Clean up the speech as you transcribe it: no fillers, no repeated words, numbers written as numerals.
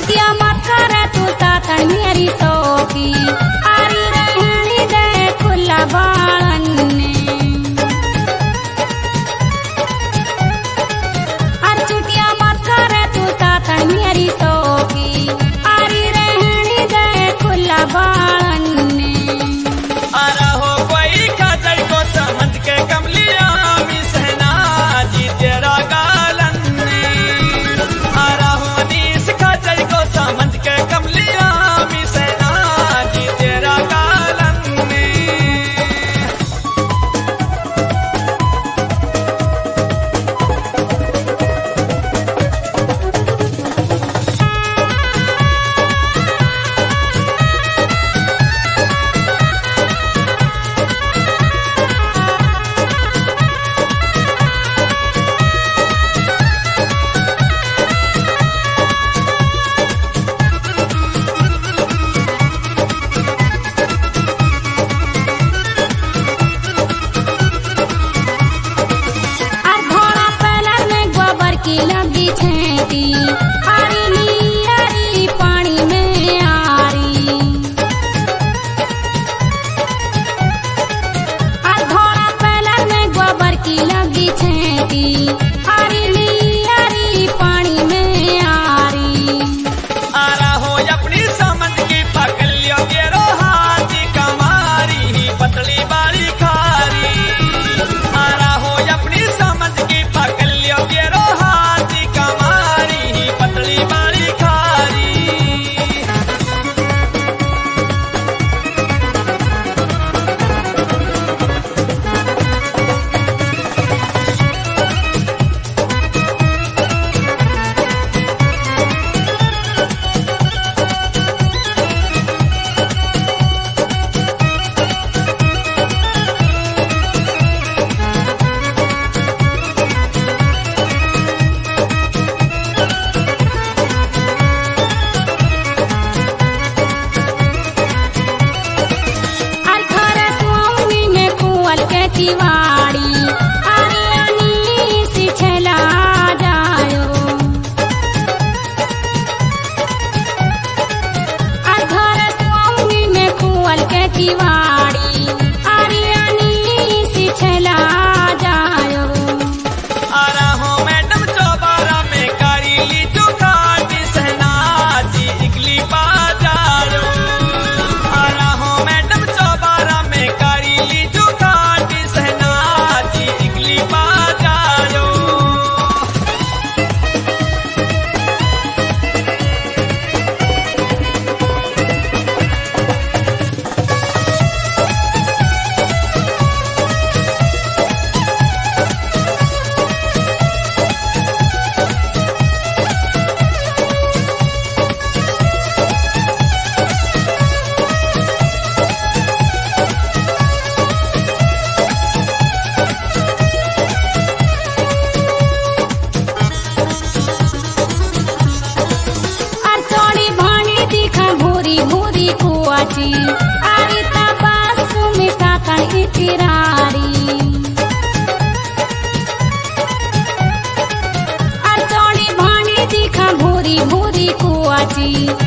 चुटिया मत कर तू सातन मेरी सोकी आरी रहनी दे खुला बालन ने चुटिया मत कर तू सातन मेरी सोकी आरी रहनी दे खुला बालन ने आरा हो कोई खजर को समझ के कमलिया मी सहना जी तेरा गालन ने आरा हो नीस खजर को समझ के कमलिया मी सहना जी तेरा गालन ने की लगी छेती आरी नीरी पानी में आरी घोड़ा पहला में गोबर की लगी छेती आरी नीरी पानी में आरी आरा हो अपनी समझ की पकड़ लियो गेरो हाथी कमारी पतली बारी खारी आरा हो अपनी समझ की पकड़ लियो गेरो पतली बारी खारी तिवाड़ी आरियानी सी छला जायो घर स्वामी में कुल के तिवाड़ी आरियानी सी छला जायो आरा हो मैडम चौबारा में कारी ली चुकाटी सहना जी इगली बाजारो आरा हो मैडम चौबारा में कारी ली चुकाटी सहना जी इगली बाजारो भूरी कुआची आरी तपासु में साकन इतिरारी चौड़ी भांडी दिखा भूरी कुआची